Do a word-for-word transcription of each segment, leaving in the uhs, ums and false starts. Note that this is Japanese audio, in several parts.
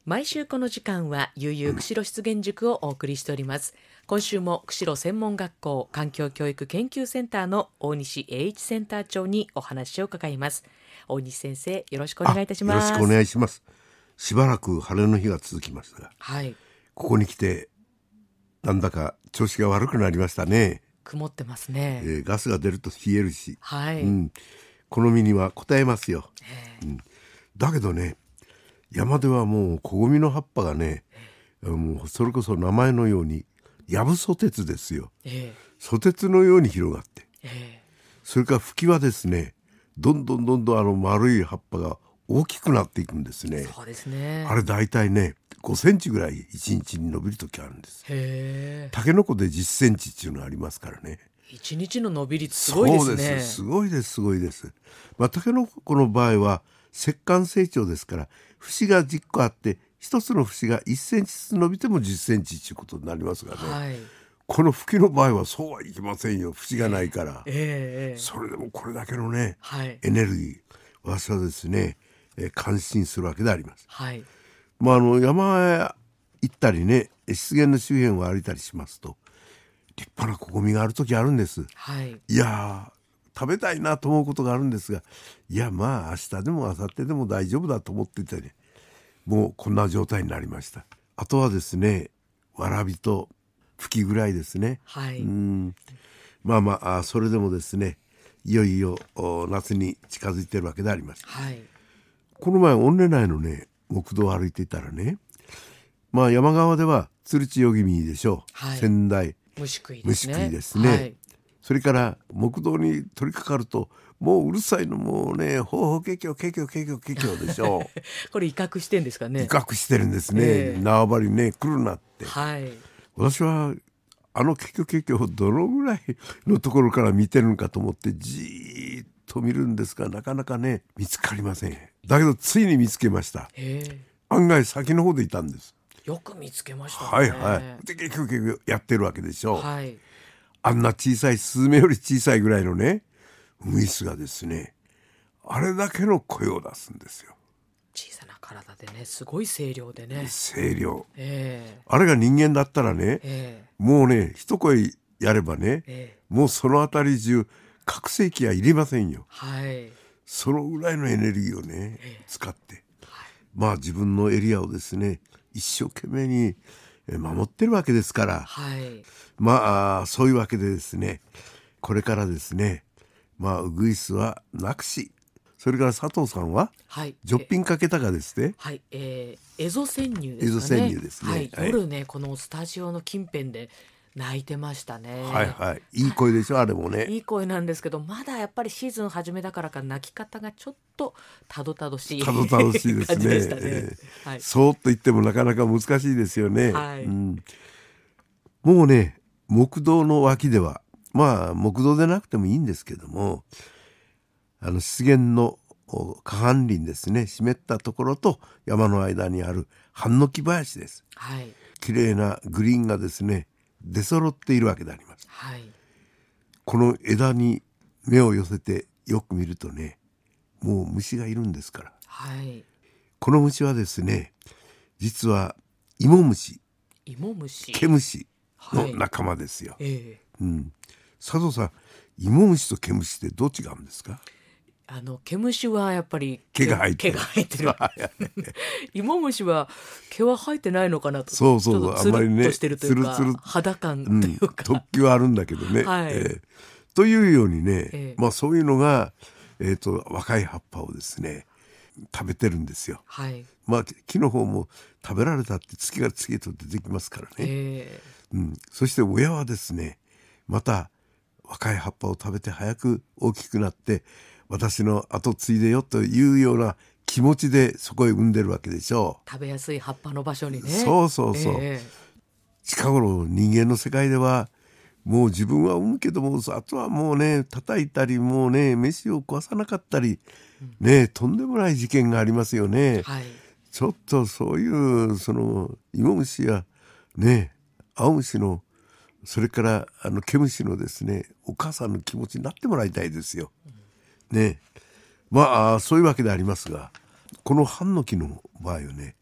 毎週この時間は悠々釧路湿原塾をお送りしております。今週も釧路専門学校環境教育研究センターの大西英一センター長にお話を伺います。大西先生、よろしくお願いいたします。 よろしくお願いします。しばらく晴れの日が続きましたが、 はい、 ここに来てなんだか調子が悪くなりましたね。 曇ってますね。 えー、ガスが出ると冷えるし、 はい、 うん、好みには応えますよ、うん、だけどね、山ではもう小ごみの葉っぱがね、もうそれこそ名前のようにやぶそてつですよ、えー、ソテツのように広がって、えー、それから吹きはですね、どんどんどんどんあの丸い葉っぱが大きくなっていくんですね。 そうですね。 あれだいたいねごセンチぐらいいちにちに伸びる時あるんです。 へー、 タケノコでじっセンチっていうのがありますからね。 いちにちの伸び率すごいですね。 そうです、すごいですすごいです。まあ、タケノコの場合は節間成長ですから、節がじっこあって一つの節がいっセンチずつ伸びてもじっセンチということになりますがね、はい、この吹きの場合はそうはいきませんよ。節がないから、えーえー、それでもこれだけのね、はい、エネルギー、私はですね、えー、感心するわけであります。はい、まあ、あの山へ行ったりね、湿原の周辺を歩いたりしますと立派なこごみがある時あるんです、はい、いや食べたいなと思うことがあるんですが、いやまあ明日でも明後日でも大丈夫だと思っててね、もうこんな状態になりました。あとはですね、わらびと吹きぐらいですね、はい、うん、まあまあそれでもですね、いよいよ夏に近づいてるわけであります、はい、この前温根内のね木道を歩いていたらね、まあ山側ではつるちよぎみでしょう、はい、仙台虫食いですね、 虫食いですね、はい、それから木道に取り掛かるともううるさいの、もうね、ほうほうけきょけきょけきょけきょでしょうこれ威嚇してんですかね。 威嚇してるんですね、えー、縄張りね来るなって、はい、私はあのけきょけきょをどのぐらいのところから見てるのかと思ってじーっと見るんですが、なかなかね見つかりません。だけどついに見つけました。案外先の方でいたんです。 よく見つけましたね。 はいはい。で結局やってるわけでしょう、はい、あんな小さいスズメより小さいぐらいのねウグイスがですね、あれだけの声を出すんですよ。 小さな体でね、すごい声量でね、 声量、 えー、 あれが人間だったらね、えー、もうね一声やればね、えー、もうそのあたり中拡声器はいりませんよ、はい、そのぐらいのエネルギーをね、えー、使って、はい、まあ自分のエリアをですね一生懸命に守ってるわけですから、はい、まあそういうわけでですね、これからですね、まあウグイスはなくし、それから佐藤さんは、はい、ジョッピンかけたかですね、 はい、えー、エゾ潜入ですかね。 エゾ潜入ですね、 はいはい、夜ねこのスタジオの近辺で泣いてましたね。 はいはい、いい声でしょあれもね。 いい声なんですけど、まだやっぱりシーズン初めだからか泣き方がちょっとたどたどしいたどたどしいですね。 感じでしたね、えーはい、そうと言ってもなかなか難しいですよね、はい、うん、もうね木道の脇では、まあ木道でなくてもいいんですけども、あの湿原の河畔林ですね、湿ったところと山の間にあるハンノキ林です、はい、綺麗なグリーンがですね出揃っているわけであります、はい、この枝に目を寄せてよく見るとね、もう虫がいるんですから、はい、この虫はですね実は芋虫、 芋虫、 毛虫の仲間ですよ、はい、えーうん、佐藤さん、芋虫と毛虫ってどう違うんですか？ あの毛虫はやっぱり毛が生えてる、 毛が生えてる芋虫は毛は生えてないのかなと、 そうそうそう、あんまりねつるっとしてるというか、つるつる肌感というか、 うん、突起はあるんだけどね、はい、えー、というようにね、えーまあ、そういうのが、えーと、若い葉っぱをですね食べてるんですよ、はい、まあ、木の方も食べられたって月が次へと出てきますからね、えーうん、そして親はですねまた若い葉っぱを食べて早く大きくなって私の後継いでよというような気持ちでそこへ産んでるわけでしょう。 食べやすい葉っぱの場所にね。 そうそうそう、えー、近頃人間の世界ではもう自分は産むけども、あとはもうね叩いたりもうね飯を食わさなかったり、うん、ねとんでもない事件がありますよね、はい、ちょっとそういうその芋虫やね青虫のそれからあの毛虫のですねお母さんの気持ちになってもらいたいですよ、うんね、まあそういうわけでありますが、このハンノキの場合はね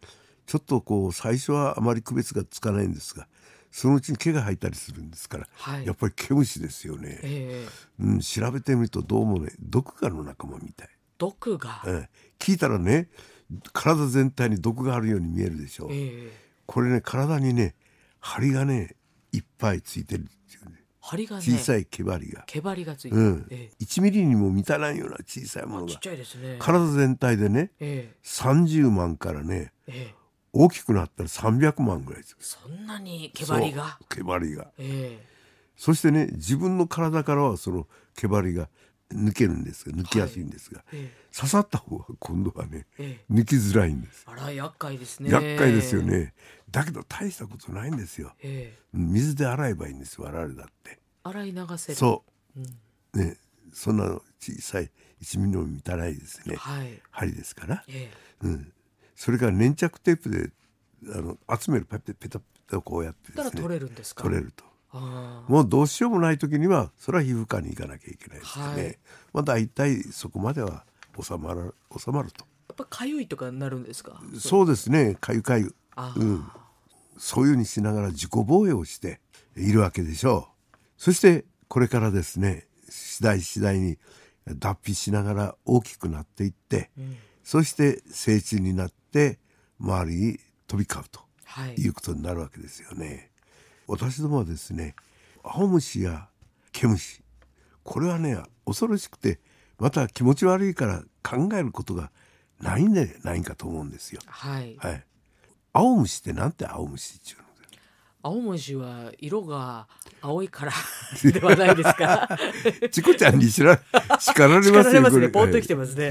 ちょっとこう最初はあまり区別がつかないんですが、そのうちに毛が生えたりするんですから、はい、やっぱり毛虫ですよね、えーうん、調べてみるとどうもね毒ガの仲間みたい。 毒ガ、 えー、聞いたらね体全体に毒があるように見えるでしょう、えー、これね体にね針がねいっぱいついてるっていうね、 針がね、 小さい毛針が毛針がついてる、 うんえー、 いちミリにも満たないような小さいものがちっちゃいですね、 体全体でね、 えー、 さんじゅうまんからね、えー、大きくなったらさんびゃくまんぐらいです。 そんなに毛針が毛針が、 えー、 そしてね自分の体からはその毛針が抜けるんですが抜きやすいんですが、はいえー、刺さった方は今度はね、えー、抜きづらいんです。 あら厄介ですね。 厄介ですよね。だけど大したことないんですよ、えー、水で洗えばいいんです我々だって。 洗い流せる。 そう、うん、ね、そんな小さいいちミリにも満たないですね、はい、針ですから、えーうん、それから粘着テープであの集めるペペペタペタこうやってですね、 だから取れるんですか。 取れると。もうどうしようもない時にはそれは皮膚科に行かなきゃいけないですね、はい、まあ大体そこまでは収まる収まると。 やっぱかゆいとかなるんですか。 そうですね、かゆかゆ、うん、そういうふうにしながら自己防衛をしているわけでしょう。そしてこれからですね次第次第に脱皮しながら大きくなっていって、うん、そして成虫になって周りに飛び交うということになるわけですよね。私どもはですね青虫や毛虫、これはね恐ろしくてまた気持ち悪いから考えることがないんでないかと思うんですよ、はいはい、青虫ってなんて青虫っていうの。 青虫は色が青いからではないですか。 チコちゃんに知ら叱られますよ。叱られますね。 ポーッときてますね。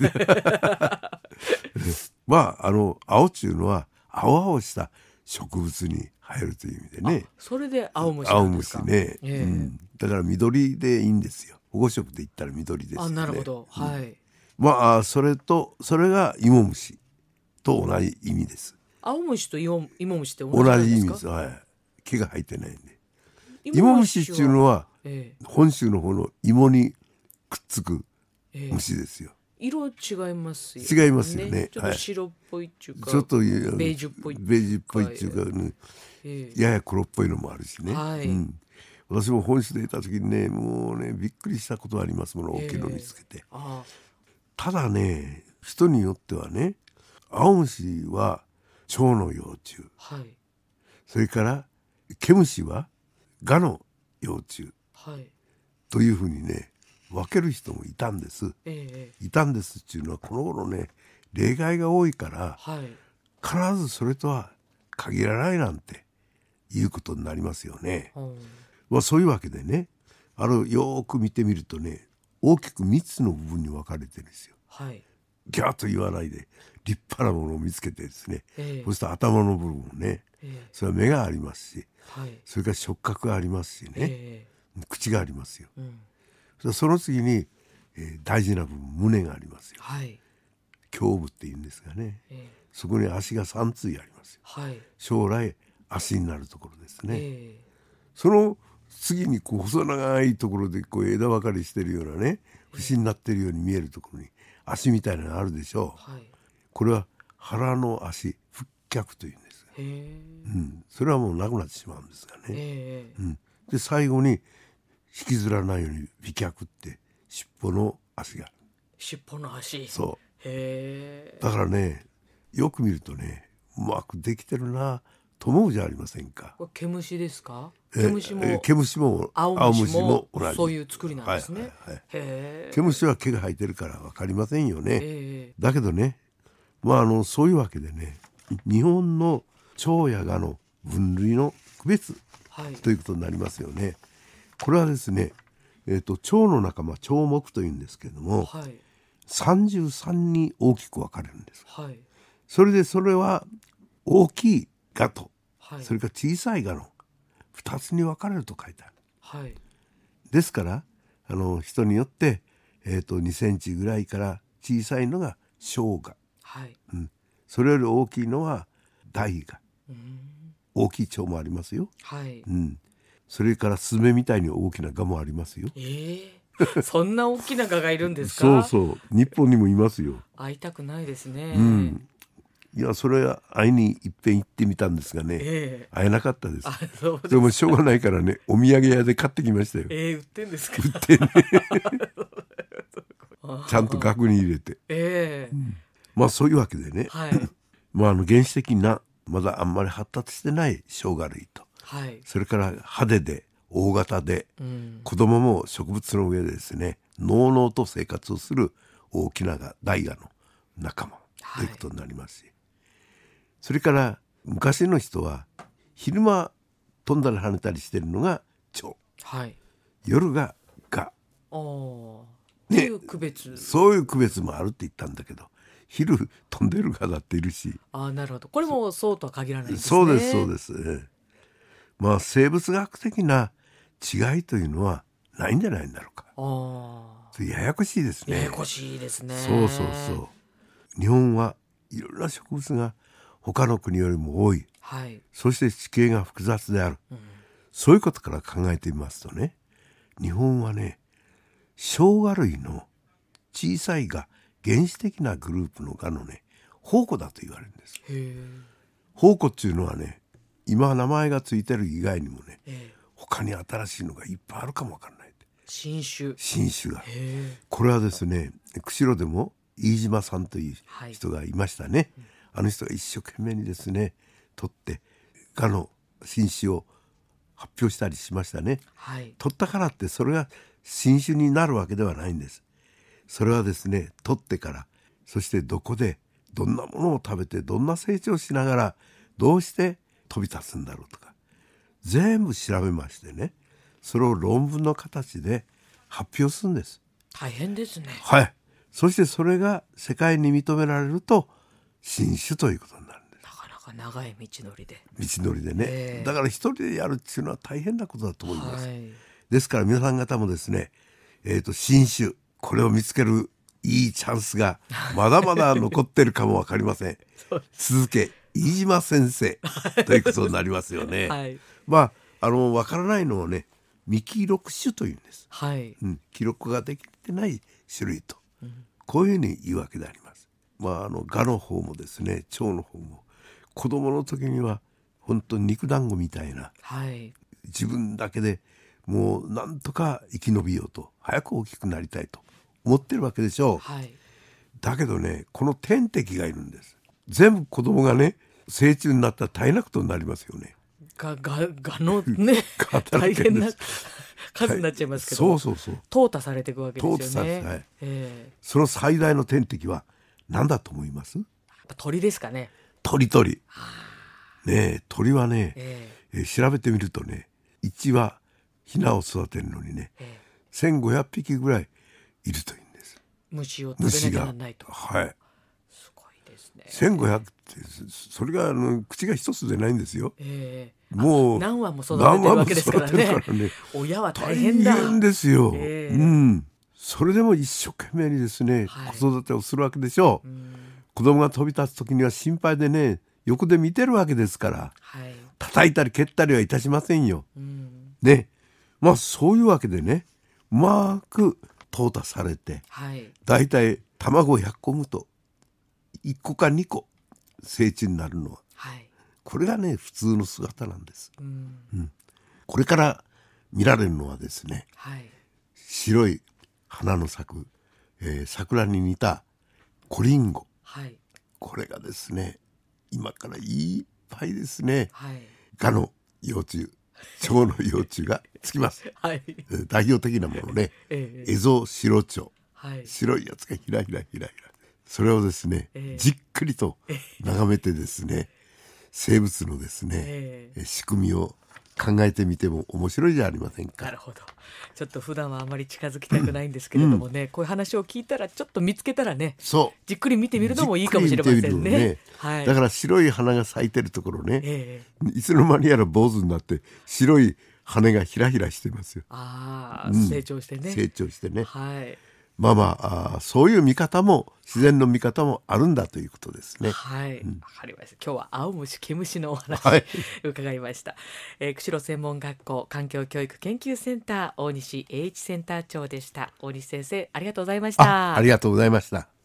まああの青っていうのは青々した植物に生えるという意味でね。 それで青虫なんですか。 青虫ね、えーうん、だから緑でいいんですよ。保護色で言ったら緑ですよね。 あ、なるほど、はい、うん、 まあそれとそれが芋虫と同じ意味です。 青虫と芋虫って同じなんですか。同じ意味です、 はい、毛が生えてないんで。芋虫っていうのは、えー、本州の方の芋にくっつく虫ですよ、 えー、色違いますよね。 違いますよね。 ちょっと白っぽいっていうか、 ちょっとベージュっぽいベージュっぽいっていうか、ねえー、やや黒っぽいのもあるしね、はい、うん、私も本州でいた時にねもうねびっくりしたことありますもの、大きいの見つけて、えー、あただね人によってはね青虫は蝶の幼虫、はい、それから毛虫はガの幼虫、はい、というふうにね分ける人もいたんです、ええ、いたんですっていうのはこの頃ね例外が多いから、はい、必ずそれとは限らないなんていうことになりますよね、うん、まあ、そういうわけでねあれよく見てみるとね大きくみっつの部分に分かれてるんですよ、はい、ギャーと言わないで立派なものを見つけてですね、ええ、そして頭の部分もね、ええ、それは目がありますし、はい、それから触覚がありますしね、ええ、口がありますよ、うん、その次に、えー、大事な部分胸がありますよ、はい、胸部っていうんですがね、ええ、そこに足がさん対ありますよ、はい、将来足になるところですね、ええ、その次にこう細長いところでこう枝分かれしてるようなね節になってるように見えるところに足みたいなのがあるでしょう、はい、これは腹の足腹脚というんです、へー、うん、それはもうなくなってしまうんですがね、へー、うん、で最後に引きずらないように尾脚って尻尾の足がある。 尻尾の足、 そう、 へー、 だからねよく見るとねうまくできてるなと思うじゃありませんか。 これ毛虫ですか。毛虫も、え毛虫も青虫も同じ、 そういう作りなんですね、はいはいはい、 へー、毛虫は毛が生えてるから分かりませんよね。だけどね、まあ、あのそういうわけでね日本の蝶や蛾の分類の区別、はい、ということになりますよね。これはですね、えーと、蝶の仲間蝶目というんですけれども、はい、さんじゅうさんに大きく分かれるんです、はい、それでそれは大きい蛾と、はい、それから小さい蛾のふたつに分かれると書いてある、はい、ですからあの人によって、えーと、にセンチぐらいから小さいのが小蛾、はい、うん、それより大きいのは大蛾、うん、大きい蝶もありますよ、はい、うん、それからスズメみたいに大きな蛾もありますよ。 えー、そんな大きな蛾がいるんですか。 そうそう、日本にもいますよ。 会いたくないですね、 うん、 いやそれは会いにいっぺん行ってみたんですがね、 えー、 会えなかったです。 あ、そうですか。 でもしょうがないからね、お土産屋で買ってきましたよ。 えー、売ってんですか。 売ってねちゃんと額に入れて、 えーうん、 まあそういうわけでね、 はいまあ、あの原始的なまだあんまり発達してない生姜類と、はい、それから派手で大型で、うん、子供も植物の上でですねのうのうと生活をする大きな大河の仲間ということになりますし、はい、それから昔の人は昼間飛んだり跳ねたりしてるのが蝶、はい、夜が蛾、ね、いう区別、そういう区別もあるって言ったんだけど、昼飛んでる蛾だっているし。 あ、なるほど。これもそうとは限らないんですね。 そうですそうです、まあ生物学的な違いというのはないんじゃないんだろうか。あ、ややこしいですね。 ややこしいですね。 そうそうそう。日本はいろんな植物が他の国よりも多い、はい、そして地形が複雑である、うん、そういうことから考えてみますとね、日本はね生姜類の小さい蛾、原始的なグループの蛾のね宝庫だと言われるんです。へ、宝庫っていうのはね、今名前がついてる以外にもね、他に新しいのがいっぱいあるかもわかんない。 新種新種が、これはですね、釧路でも飯島さんという人がいましたね、はい、あの人が一生懸命にですね取って蛾の新種を発表したりしましたね、はい、取ったからってそれが新種になるわけではないんです。それはですね取ってから、そしてどこでどんなものを食べてどんな成長しながらどうして飛び立つんだろうとか全部調べましてね、それを論文の形で発表するんです。 大変ですね。 はい。そしてそれが世界に認められると新種ということになるんです。 なかなか長い道のりで道のりでね、えー、だから一人でやるっていうのは大変なことだと思います、はい、ですから皆さん方もですね、えーと、新種これを見つけるいいチャンスがまだまだ残ってるかもわかりません続け飯島先生ということになりますよね、はい、まああのわからないのはね未記録種というんです、はいうん、記録ができてない種類と、うん、こういうふうに言うわけであります。まああの蛾の方もですね蝶の方も子供の時には本当に肉団子みたいな、はい、自分だけでもうなんとか生き延びようと早く大きくなりたいと思ってるわけでしょう、はい、だけどねこの天敵がいるんです。全部子供がね成虫になったら大変なことになりますよね。 がががのね大変な数になっちゃいますけど、はい、そうそうそう淘汰されていくわけですよね。はいえー、その最大の天敵は何だと思います？ 鳥ですかね。 鳥鳥ねえ鳥はね、えーえー、調べてみるとねいち羽ヒナを育てるのにね、えー、せんごひゃくぴきぐらいいるというんです。 虫を食べなきゃならないと。 はい。 すごいですね。 せんごひゃくってそれがあの口が一つでないんですよ。 えーもう何羽も育ててるわけですから ね, からね親は大変だ。 大変ですよ、えーうん、それでも一生懸命にですね、はい、子育てをするわけでしょう、うん、子供が飛び立つ時には心配でね横で見てるわけですから、はい、叩いたり蹴ったりはいたしませんよ、うん、ねまあそういうわけでねうまく淘汰されて、はい、だいたい卵をひゃっこ産むといっこかにこ成虫になるのは、はいこれがね普通の姿なんです、うんうん、これから見られるのはですね、はい、白い花の咲く、えー、桜に似たコリンゴ、はい、これがですね今からいっぱいですね、はい、蛾の幼虫蝶の幼虫がつきます、はい、代表的なものね、えー、エゾシロチョウ、はい、白いやつがひらひらひらひらそれをですね、えー、じっくりと眺めてですね生物のですね、えー、仕組みを考えてみても面白いじゃありませんか。 なるほど。ちょっと普段はあまり近づきたくないんですけれどもね、うん、こういう話を聞いたらちょっと見つけたらねそうじっくり見てみるのもいいかもしれません ね, ね、はい、 だから白い花が咲いてるところね、えー、いつの間にやら坊主になって白い羽がひらひらしてますよ。 あ、うん、成長してね成長してね、 はいまあまあ、あそういう見方も自然の見方もあるんだということですね。 はい、うん、わかりました。今日は青虫毛虫のお話、 はい、 伺いました、えー、釧路専門学校環境教育研究センター大西栄一センター長でした。大西先生ありがとうございました。 あ、ありがとうございました。